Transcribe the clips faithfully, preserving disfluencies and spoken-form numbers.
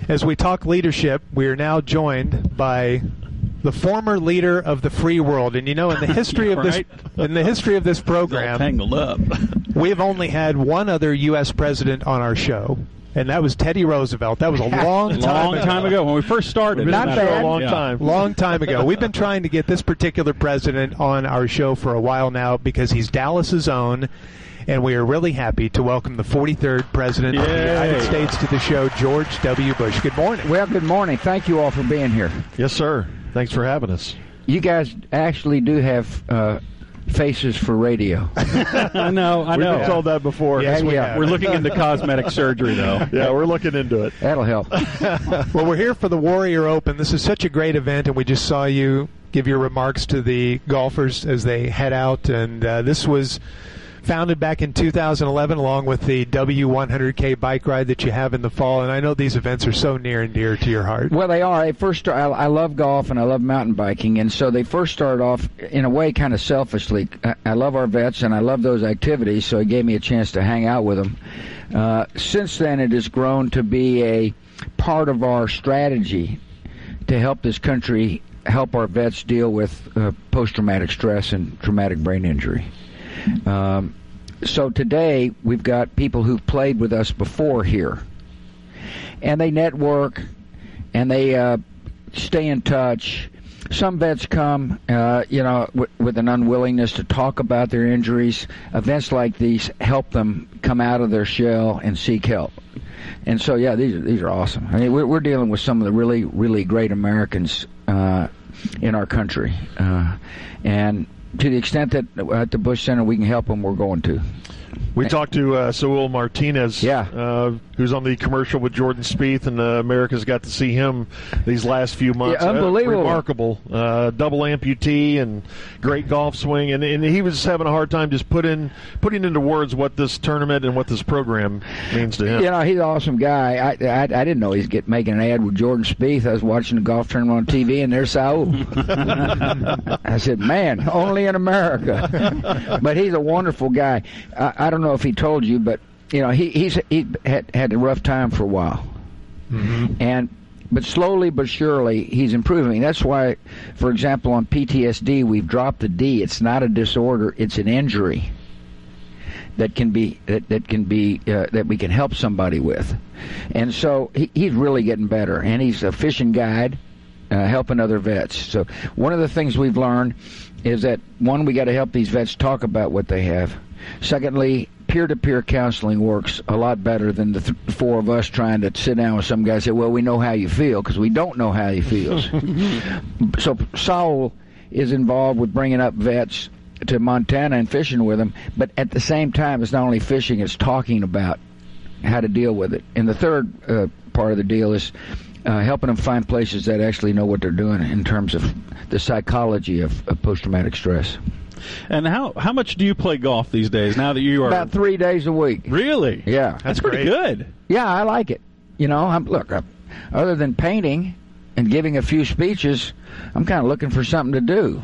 As we talk leadership, we are now joined by the former leader of the free world. And you know, in the history of right? this in the history of this program, tangled up. we've only had one other U S president on our show, and that was Teddy Roosevelt. That was a long time long ago. time ago when we first started. Not bad. A long Yeah. time. Long time ago. We've been trying to get this particular president on our show for a while now because he's Dallas's own, and we are really happy to welcome the forty-third president of the Yay. United States to the show, George W. Bush. Good morning. Well, good morning. Thank you all for being here. Yes, sir. Thanks for having us. You guys actually do have uh, faces for radio. I know, I We've know. been told that before. Yes, we yeah. have. We're looking into cosmetic surgery, though. Yeah, we're looking into it. That'll help. Well, we're here for the Warrior Open. This is such a great event, and we just saw you give your remarks to the golfers as they head out. And uh, this was founded back in two thousand eleven along with the W one hundred K bike ride that you have in the fall. And I know these events are so near and dear to your heart. Well, they are. They first, I, I love golf and I love mountain biking, and so they first started off in a way kind of selfishly. I, I love our vets and I love those activities, so it gave me a chance to hang out with them. Uh, since then, it has grown to be a part of our strategy to help this country help our vets deal with uh, post-traumatic stress and traumatic brain injury. Um, so today we've got people who've played with us before here, and they network and they uh, stay in touch. Some vets come, uh, you know, w- with an unwillingness to talk about their injuries. Events like these help them come out of their shell and seek help. And so, yeah, these are, these are awesome. I mean, we're, we're dealing with some of the really, really great Americans uh, in our country, uh, and to the extent that at the Bush Center we can help them, we're going to. We talked to uh, Saul Martinez, Yeah. uh, who's on the commercial with Jordan Spieth, and uh, America's got to see him these last few months. Yeah, unbelievable. Uh, remarkable. Uh, double amputee and great golf swing. And, and he was having a hard time just put in, putting into words what this tournament and what this program means to him. You know, he's an awesome guy. I I, I didn't know he's get making an ad with Jordan Spieth. I was watching the golf tournament on T V, and there's Saul. I said, man, only in America. But he's a wonderful guy. I, I don't know if he told you, but you know, he he's he had had a rough time for a while, Mm-hmm. and but slowly but surely he's improving. That's why, for example, on P T S D we've dropped the D. It's not a disorder; it's an injury that can be that, that can be uh, that we can help somebody with. And so he, he's really getting better, and he's a fishing guide, uh, helping other vets. So one of the things we've learned is that, one, we got to help these vets talk about what they have. Secondly, peer-to-peer counseling works a lot better than the th- four of us trying to sit down with some guy and say, well, we know how you feel, because we don't know how he feels. So Saul is involved with bringing up vets to Montana and fishing with them, but at the same time, it's not only fishing, it's talking about how to deal with it. And the third uh, part of the deal is uh, helping them find places that actually know what they're doing in terms of the psychology of, of post-traumatic stress. And how how much do you play golf these days? Now that you are About three days a week. really, Yeah. that's pretty great. good. Yeah, I like it. You know, I'm, look, I'm, other than painting and giving a few speeches, I'm kind of looking for something to do.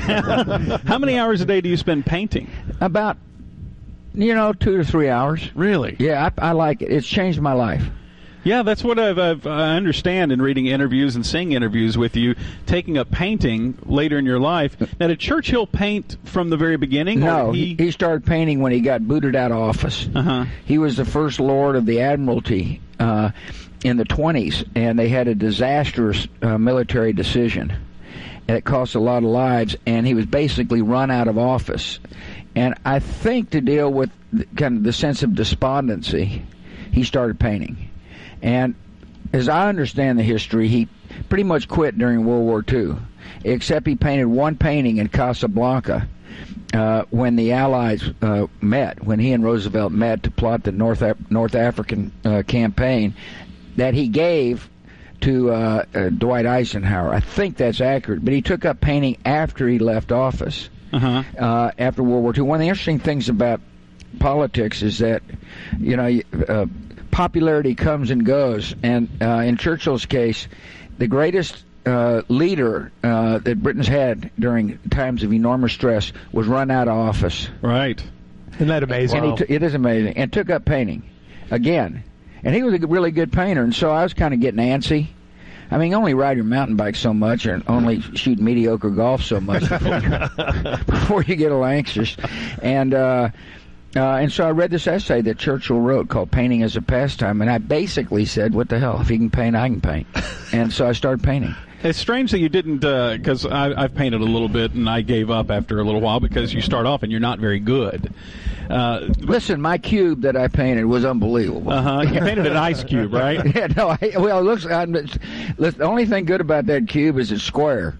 How many hours a day do you spend painting? About, you know, two to three hours. Really? Yeah, I, I like it. It's changed my life. Yeah, that's what I've, I've, I understand in reading interviews and seeing interviews with you, taking up painting later in your life. Now, did Churchill paint from the very beginning? No, or did he, he started painting when he got booted out of office. Uh-huh. He was the first Lord of the Admiralty uh, in the twenties, and they had a disastrous uh, military decision. And it cost a lot of lives, and he was basically run out of office. And I think to deal with the, kind of the sense of despondency, he started painting. And as I understand the history, he pretty much quit during World War Two, except he painted one painting in Casablanca uh, when the Allies uh, met, when he and Roosevelt met to plot the North Af- North African uh, campaign that he gave to uh, uh, Dwight Eisenhower. I think that's accurate, but he took up painting after he left office, Uh-huh. uh, after World War Two. One of the interesting things about politics is that, you know, uh, popularity comes and goes, and uh, in Churchill's case, the greatest uh, leader uh, that Britain's had during times of enormous stress was run out of office. Right. Isn't that amazing? And he t- it is amazing. And took up painting again. and he was a really good painter, and so I was kind of getting antsy. I mean, only ride your mountain bike so much, and only shoot mediocre golf so much before, before you get a little anxious. And uh, uh, and so I read this essay that Churchill wrote called "Painting as a Pastime," and I basically said, "What the hell? If he can paint, I can paint." And so I started painting. It's strange that you didn't, because uh, I've painted a little bit, and I gave up after a little while because you start off and you're not very good. Uh, Listen, my cube that I painted was unbelievable. Uh-huh. You painted an ice cube, right? Yeah, no, I, well, it looks, I'm, listen, the only thing good about that cube is it's square.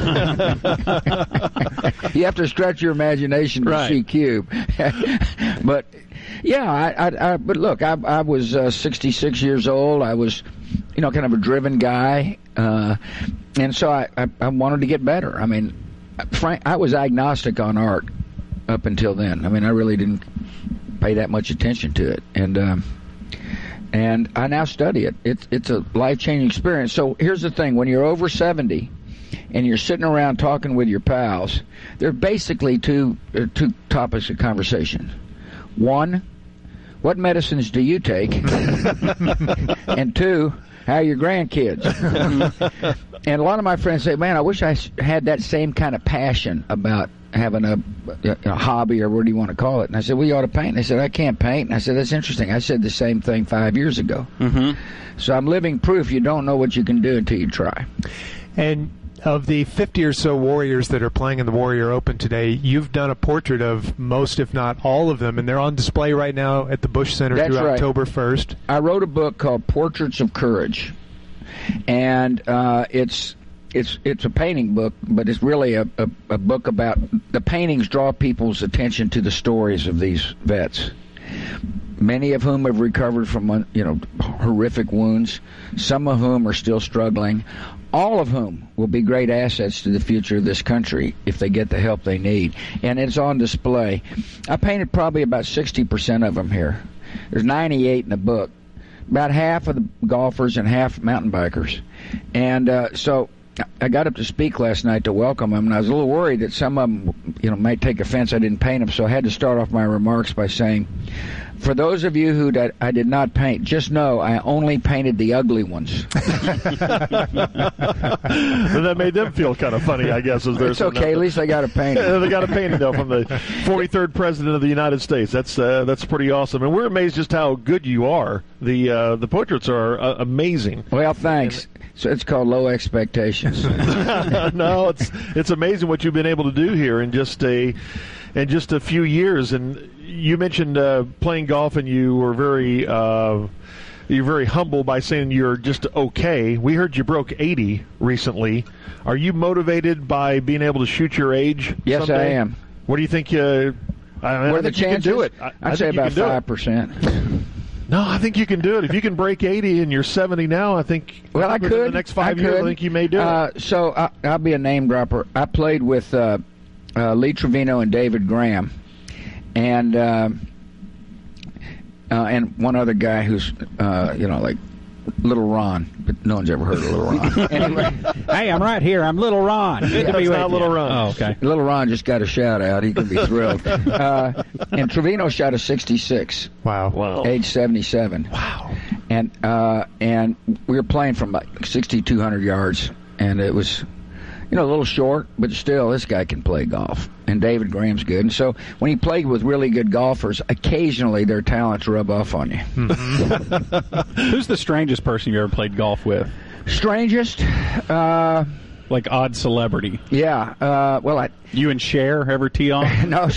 You have to stretch your imagination to right. see cube. But, yeah, I, I, I, but look, I, I was uh, sixty-six years old. I was, you know, kind of a driven guy. Uh, and so I, I, I wanted to get better. I mean, Frank, I was agnostic on art up until then. I mean, I really didn't pay that much attention to it, and um, and I now study it. It's it's a life-changing experience. So here's the thing: when you're over seventy, and you're sitting around talking with your pals, there are basically two uh, two topics of conversation. One, what medicines do you take? And two, how are your grandkids? And a lot of my friends say, man, I wish I had that same kind of passion about having a, a hobby, or what do you want to call it. And I said, well, you ought to paint. And they said, I can't paint. And I said, that's interesting. I said the same thing five years ago. Mm-hmm. So I'm living proof you don't know what you can do until you try. And of the fifty or so warriors that are playing in the Warrior Open today, you've done a portrait of most, if not all of them, and they're on display right now at the Bush Center That's through right. October first. I wrote a book called Portraits of Courage, and uh, it's it's it's a painting book, but it's really a, a, a book about the paintings draw people's attention to the stories of these vets, many of whom have recovered from you know horrific wounds, some of whom are still struggling, all of whom will be great assets to the future of this country if they get the help they need. And it's on display. I painted probably about sixty percent of them here. There's ninety-eight in the book. About half of the golfers and half mountain bikers. And uh, so I got up to speak last night to welcome them, and I was a little worried that some of them you know, might take offense I didn't paint them, so I had to start off my remarks by saying, for those of you who that I did not paint, just know I only painted the ugly ones. And that made them feel kind of funny, I guess. As It's okay. At least I got a painting. They got a painting, though, from the forty-third President of the United States. That's uh, that's pretty awesome. And we're amazed just how good you are. The uh, the portraits are uh, amazing. Well, thanks. So it's called low expectations. No, it's it's amazing what you've been able to do here in just a in just a few years. And you mentioned uh, playing golf, and you were very uh, you're very humble by saying you're just okay. We heard you broke eighty recently. Are you motivated by being able to shoot your age? Yes, someday? I am. What do you think? Uh, I, what I are the think you chances? can do it. I, I'd I say think you about can do it. five percent. No, I think you can do it. If you can break eighty and you're seventy now, I think Well, I within could. the next five I years, could. I think you may do uh, it. So I, I'll be a name dropper. I played with uh, uh, Lee Trevino and David Graham, and uh, uh, and one other guy who's uh, you know like Little Ron, but no one's ever heard of Little Ron. Anyway, Hey, I'm right here. I'm Little Ron. Good Yeah, to be it's with not you. Little Ron. Oh, okay. Little Ron just got a shout out. He can be thrilled. Uh, and Trevino shot a sixty-six. Wow. Wow. Age seventy-seven. Wow. And uh, and we were playing from like sixty-two hundred yards, and it was, you know, a little short, but still, this guy can play golf. And David Graham's good. And so when he played with really good golfers, occasionally their talents rub off on you. Who's the strangest person you ever played golf with? Strangest? Uh, Like odd celebrity. yeah. Uh, well, I You and Cher ever tee off? no.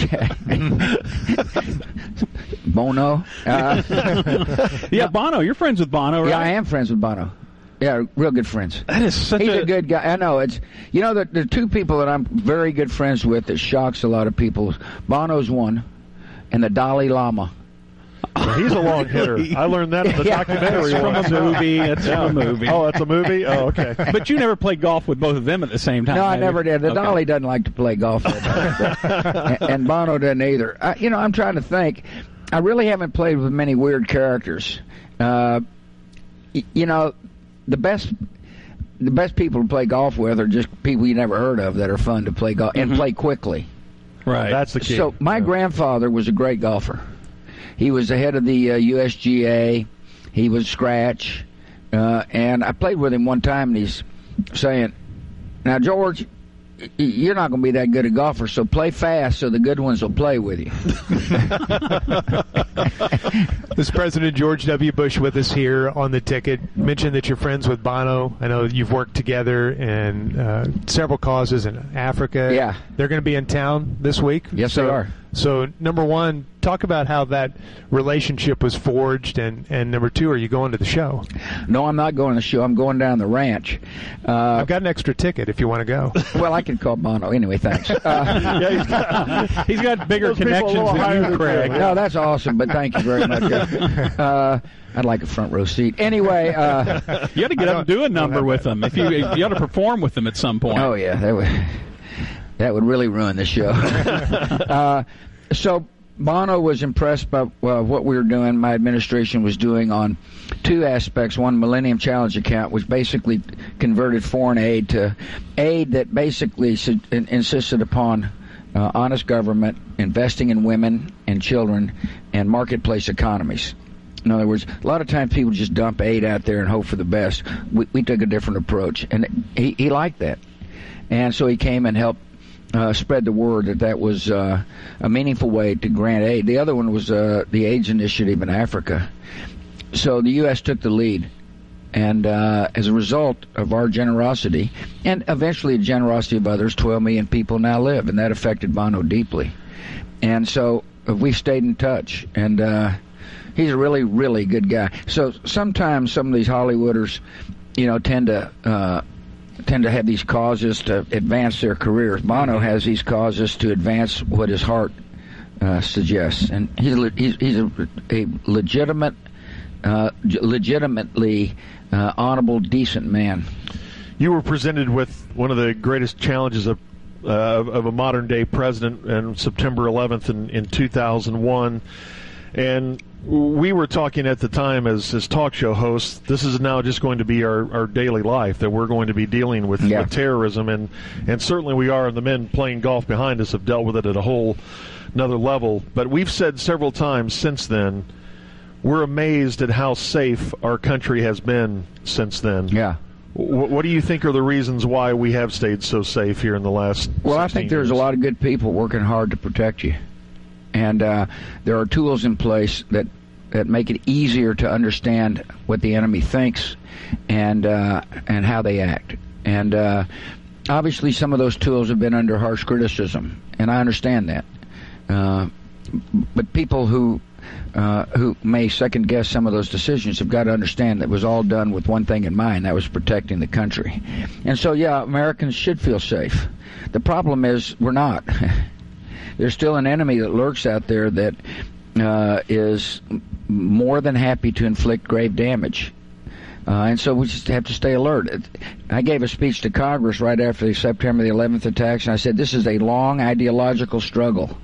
Bono. Uh, Yeah, Bono. You're friends with Bono, right? yeah, I am friends with Bono. Yeah, real good friends. That is such He's a, a good guy. I know. It's you know the the two people that I'm very good friends with that shocks a lot of people. Bono's one, and the Dalai Lama. He's a long hitter. I learned that in the Yeah. documentary It's from once. a movie. It's from a movie. Oh, that's a movie? Oh, okay. But you never played golf with both of them at the same time. No, I have you? never did. The Okay. Dolly doesn't like to play golf, and, and Bono doesn't either. I, you know, I'm trying to think. I really haven't played with many weird characters. Uh, y- you know, the best. The best people to play golf with are just people you never heard of that are fun to play golf and Mhm. play quickly. Right. That's the key. So my Yeah. grandfather was a great golfer. He was the head of the uh, U S G A. he would scratch. Uh, and I played with him one time, and he's saying, "Now, George, you're not going to be that good a golfer, so play fast so the good ones will play with you." This President George W. Bush with us here on the ticket. Mentioned that you're friends with Bono. I know you've worked together in uh, several causes in Africa. Yeah. They're going to be in town this week. Yes, so, they are. So, number one, talk about how that relationship was forged, and, and number two, are you going to the show? No, I'm not going to the show. I'm going down the ranch. Uh, I've got an extra ticket if you want to go. Well, I can call Bono. Anyway, thanks. Uh, Yeah, he's got, He's got bigger Those people a connections little higher than you, than Craig. you. no, that's awesome, but thank you very much. Uh, I'd like a front row seat. Anyway. Uh, You got to get up and do a number with them. If you you got to perform with them at some point. oh, yeah, that would, that would really ruin the show. uh, so Bono was impressed by uh, what we were doing, my administration was doing on two aspects. One, Millennium Challenge account, which basically converted foreign aid to aid that basically su- in- insisted upon uh, honest government, investing in women and children, and marketplace economies. In other words, a lot of times people just dump aid out there and hope for the best. We, we took a different approach, and he, he liked that. And so he came and helped uh, spread the word that that was uh, a meaningful way to grant aid. The other one was uh, the AIDS initiative in Africa. So the U S took the lead. And uh, as a result of our generosity, and eventually the generosity of others, twelve million people now live, and that affected Bono deeply. And so we stayed in touch, and uh, he's a really, really good guy. So sometimes some of these Hollywooders, you know, tend to uh, tend to have these causes to advance their careers. Bono has these causes to advance what his heart uh, suggests, and he's le- he's, he's a, a legitimate, uh, legitimately uh, honorable, decent man. you were presented with one of the greatest challenges of uh, of a modern day president on September eleventh in, in two thousand one, and we were talking at the time as, as talk show hosts, this is now just going to be our, our daily life, that we're going to be dealing with, yeah. with terrorism, and, and certainly we are, and the men playing golf behind us have dealt with it at a whole another level. But we've said several times since then, we're amazed at how safe our country has been since then. Yeah. W- what do you think are the reasons why we have stayed so safe here in the last Well, I think there's years? a lot of good people working hard to protect you. And uh, there are tools in place that, that make it easier to understand what the enemy thinks and uh, and how they act. And uh, obviously some of those tools have been under harsh criticism, and I understand that. Uh, but people who uh, who may second guess some of those decisions have got to understand that it was all done with one thing in mind, that was protecting the country. And so, yeah, Americans should feel safe. The problem is we're not. There's still an enemy that lurks out there that uh, is more than happy to inflict grave damage. Uh, and so we just have to stay alert. I gave a speech to Congress right after the September the eleventh attacks, and I said this is a long ideological struggle.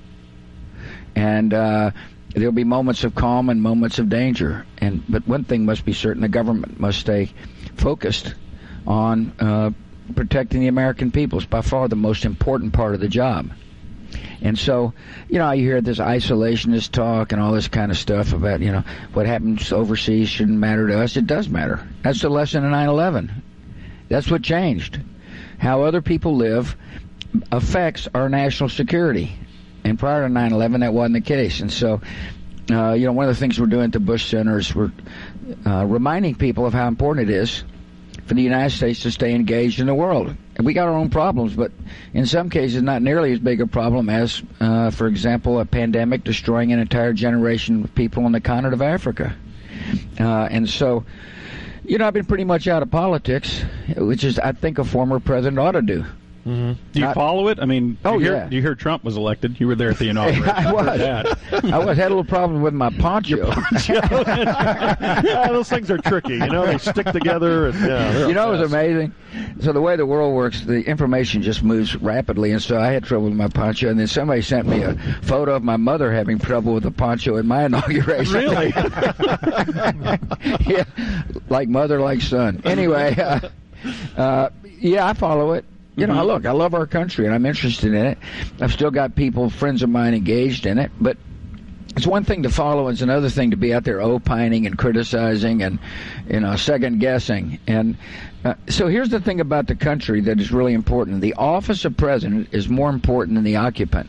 And uh, there'll be moments of calm and moments of danger. And but one thing must be certain, the government must stay focused on uh, protecting the American people. It's by far the most important part of the job. And so, you know, you hear this isolationist talk and all this kind of stuff about, you know, what happens overseas shouldn't matter to us. It does matter. That's the lesson of nine eleven. That's what changed. How other people live affects our national security. And prior to nine eleven, that wasn't the case. And so, uh, you know, one of the things we're doing at the Bush Center is we're uh, reminding people of how important it is for the United States to stay engaged in the world. And we got our own problems, but in some cases not nearly as big a problem as, uh, for example, a pandemic destroying an entire generation of people on the continent of Africa. Uh, and so, you know, I've been pretty much out of politics, which is, I think, a former president ought to do. Mm-hmm. Do you Not, follow it? I mean, oh, you hear, yeah. you hear Trump was elected. You were there at the inauguration. I was. I was had a little problem with my poncho. Yeah, those things are tricky, you know. They stick together, and yeah, You know, it was fast. amazing. So the way the world works, the information just moves rapidly, and so I had trouble with my poncho, and then somebody sent me a photo of my mother having trouble with the poncho at my inauguration. Really? Yeah, like mother, like son. Anyway, uh, uh, yeah, I follow it. You know, Mm-hmm. look, I love our country, and I'm interested in it. I've still got people, friends of mine, engaged in it, but it's one thing to follow, it's another thing to be out there opining and criticizing and, you know, second guessing. And uh, so here's the thing about the country that is really important. The office of president is more important than the occupant,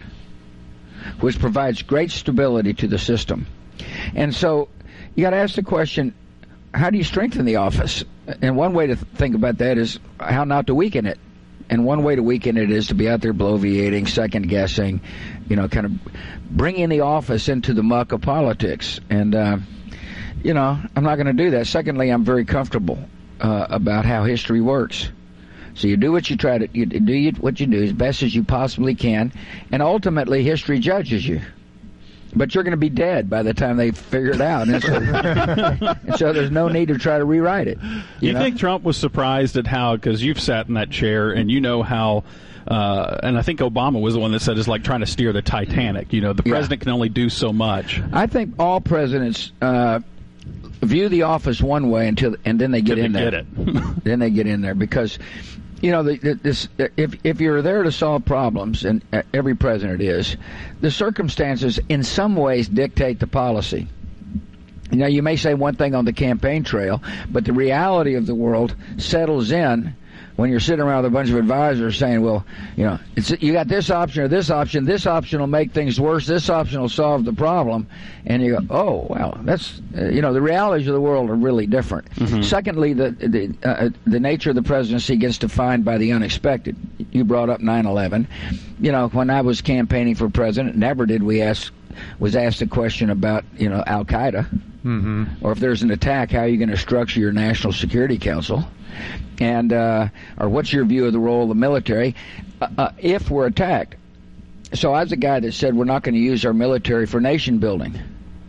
which provides great stability to the system. And so you got to ask the question, how do you strengthen the office? And one way to th- think about that is how not to weaken it. And one way to weaken it is to be out there bloviating, second-guessing, you know, kind of bringing the office into the muck of politics. And, uh, you know, I'm not going to do that. Secondly, I'm very comfortable uh, about how history works. So you do what you try to you do you, what you do as best as you possibly can, and ultimately history judges you. But you're going to be dead by the time they figure it out, and so, and so there's no need to try to rewrite it. You, you know? think Trump was surprised at how, because you've sat in that chair and you know how, uh, and I think Obama was the one that said it's like trying to steer the Titanic. You know, the president yeah. can only do so much. I think all presidents uh, view the office one way until, and then they get in they there. Get it. Then they get in there because. You know, the, the, this, if if you're there to solve problems, and every president is, the circumstances in some ways dictate the policy. You know, you may say one thing on the campaign trail, but the reality of the world settles in when you're sitting around with a bunch of advisors saying, well, you know, it's, you got this option or this option. This option will make things worse. This option will solve the problem. And you go, oh, well, that's, uh, you know, the realities of the world are really different. Mm-hmm. Secondly, the the, uh, the nature of the presidency gets defined by the unexpected. You brought up nine eleven. You know, when I was campaigning for president, never did we ask, was asked a question about, you know, Al-Qaeda. Mm-hmm. Or if there's an attack, how are you going to structure your National Security Council? And uh, or what's your view of the role of the military uh, uh, if we're attacked? So I was a guy that said we're not going to use our military for nation building,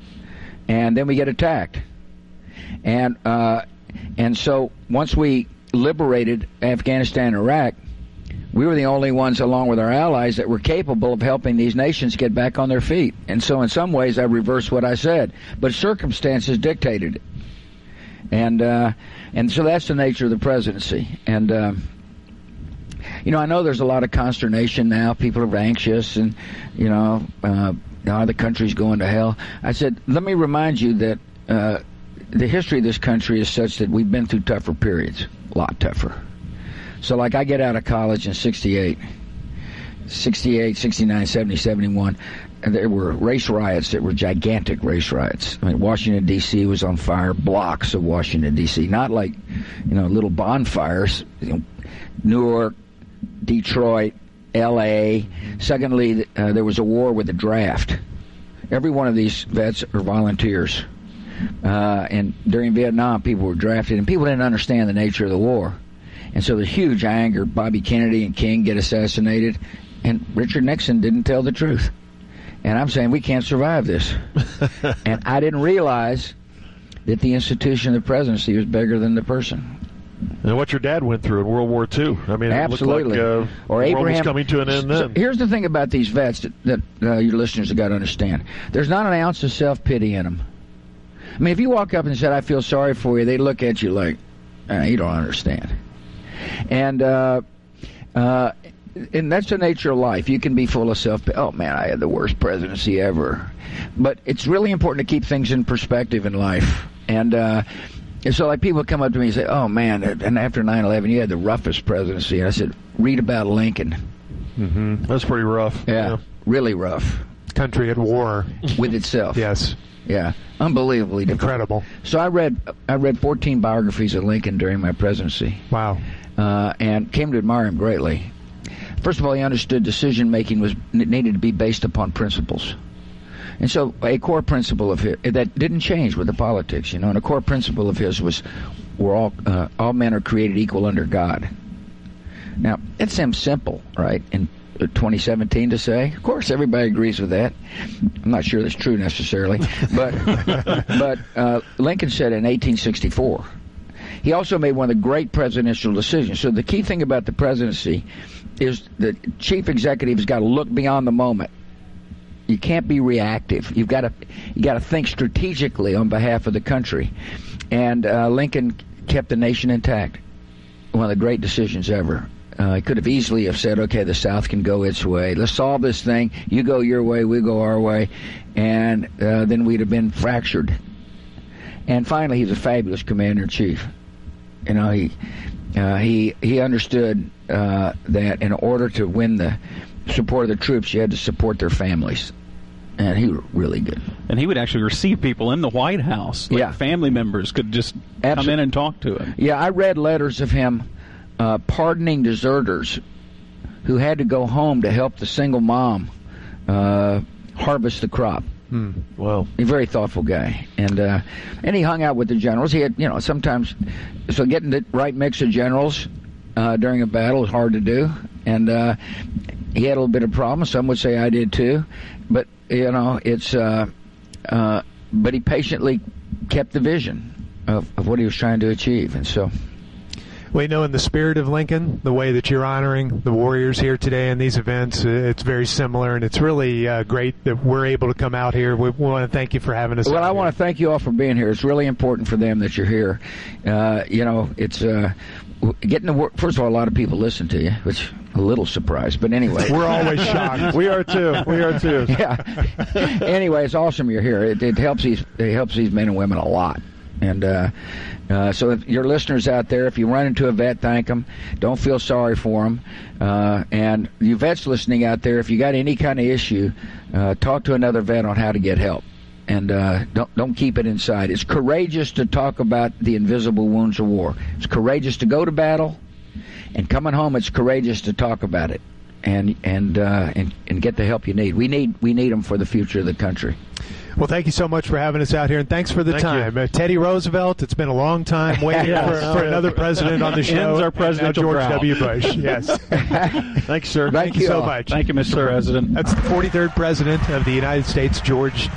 and then we get attacked, and uh, and so once we liberated Afghanistan and Iraq, we were the only ones, along with our allies, that were capable of helping these nations get back on their feet. And so in some ways I reversed what I said, but circumstances dictated it. And uh, and so that's the nature of the presidency. And, uh, you know, I know there's a lot of consternation now. People are anxious and, you know, uh, oh, the country's going to hell. I said, let me remind you that uh, the history of this country is such that we've been through tougher periods, a lot tougher. So, like, I get out of college in sixty-eight, sixty-eight, sixty-nine, seventy, seventy-one, and there were race riots that were gigantic race riots. I mean, Washington, D C was on fire, blocks of Washington, D C, not like, you know, little bonfires. You know, Newark, Detroit, L A. Secondly, uh, there was a war with the draft. Every one of these vets are volunteers. Uh, and during Vietnam, people were drafted, and people didn't understand the nature of the war. And so there's huge anger. Bobby Kennedy and King get assassinated, and Richard Nixon didn't tell the truth. And I'm saying we can't survive this. And I didn't realize that the institution of the presidency was bigger than the person. And what your dad went through in World War Two. I mean, absolutely. It looked like uh, or the Abraham, world was coming to an end then. So here's the thing about these vets that, that uh, your listeners have got to understand. There's not an ounce of self-pity in them. I mean, if you walk up and said, I feel sorry for you, they look at you like, eh, you don't understand. And uh, uh, and that's the nature of life. You can be full of self. Oh man, I had the worst presidency ever. But it's really important to keep things in perspective in life. And uh, and so, like, people come up to me and say, "Oh man," and after nine eleven, you had the roughest presidency. And I said, "Read about Lincoln." Mm-hmm. That's pretty rough. Yeah, yeah, really rough. Country at war with itself. Yes. Yeah, unbelievably difficult. Incredible. So I read I read fourteen biographies of Lincoln during my presidency. Wow. Uh, and came to admire him greatly. First of all, he understood decision making was needed to be based upon principles, and so a core principle of his that didn't change with the politics, you know. And a core principle of his was, we're all uh, all men are created equal under God. Now it seems simple, right? In twenty seventeen to say, of course, everybody agrees with that. I'm not sure that's true necessarily, but but uh, Lincoln said in eighteen sixty-four. He also made one of the great presidential decisions. So the key thing about the presidency is the chief executive has got to look beyond the moment. You can't be reactive. You've got to you got to think strategically on behalf of the country. And uh, Lincoln kept the nation intact. One of the great decisions ever. Uh, he could have easily have said, okay, the South can go its way. Let's solve this thing. You go your way, we go our way. And uh, then we'd have been fractured. And finally, he's a fabulous commander-in-chief. You know, he uh, he he understood uh, that in order to win the support of the troops, you had to support their families. And he was really good. And he would actually receive people in the White House. Like yeah. Family members could just Absolutely. come in and talk to him. Yeah, I read letters of him uh, pardoning deserters who had to go home to help the single mom uh, harvest the crop. Hmm. Well, a very thoughtful guy, and uh, and he hung out with the generals. He had, you know, sometimes so getting the right mix of generals uh, during a battle is hard to do, and uh, he had a little bit of problems. Some would say I did too, but you know, it's uh, uh, but he patiently kept the vision of, of what he was trying to achieve, and so. We know in the spirit of Lincoln, the way that you're honoring the warriors here today in these events, it's very similar, and it's really uh, great that we're able to come out here. We, we want to thank you for having us. Well, I here. want to thank you all for being here. It's really important for them that you're here. Uh, you know, it's uh, getting to work. First of all, a lot of people listen to you, which I'm a little surprised, but anyway. We're always shocked. We are too. We are too. Yeah. Anyway, it's awesome you're here. It, it helps these it helps these men and women a lot. And uh, uh, so if your listeners out there, if you run into a vet, thank them. Don't feel sorry for them. Uh, and you vets listening out there, if you got any kind of issue, uh, talk to another vet on how to get help. And uh, don't don't keep it inside. It's courageous to talk about the invisible wounds of war. It's courageous to go to battle, and coming home, it's courageous to talk about it and and uh, and, and get the help you need. We need we need them for the future of the country. Well, thank you so much for having us out here, and thanks for the thank time. Uh, Teddy Roosevelt, it's been a long time waiting yes. for, for another president on the show. Ends our presidential George drought. W. Bush. Yes. Thanks, sir. Thank, Thank you you so all. much. Thank you, Mister President. That's the forty-third President of the United States, George